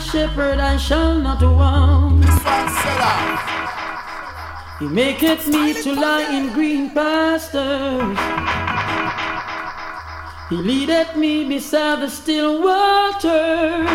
shepherd, I shall not want. He maketh me to lie in green pastures. He leadeth me beside the still waters.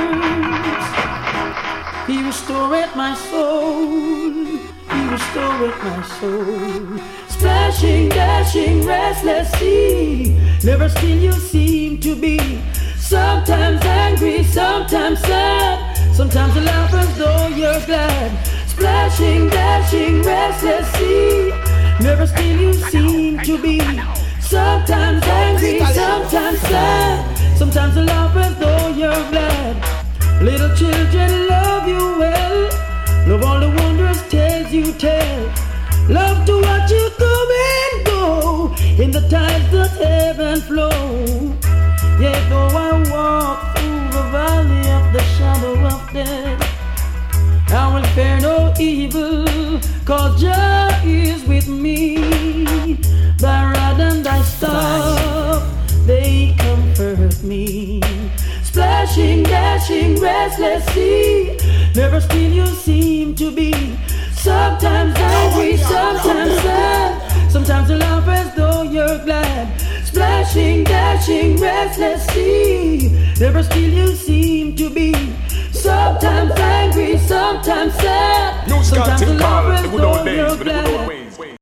He restoreth my soul. He restoreth my soul. Splashing, dashing, restless sea. Never still you seem to be. Sometimes angry, sometimes sad. Sometimes you laugh as though you're glad. Splashing, dashing, restless sea. Never still you seem to be. Sometimes angry, sometimes sad. Sometimes you laugh as though you're glad. Little children love you well. Love all the wondrous tales you tell. Love to watch you come and go in the tides that ebb and flow. Yet though I walk through the valley of the shadow of death, I will fear no evil, 'cause Jah is with me. Thy rod and thy staff, they comfort me. Splashing, dashing, restless sea. Never still you seem to be. Sometimes angry, sometimes sad. Sometimes you laugh as though you're glad. Splashing, dashing, restless sea. Never still you seem to be. Sometimes angry, sometimes sad. Sometimes you laugh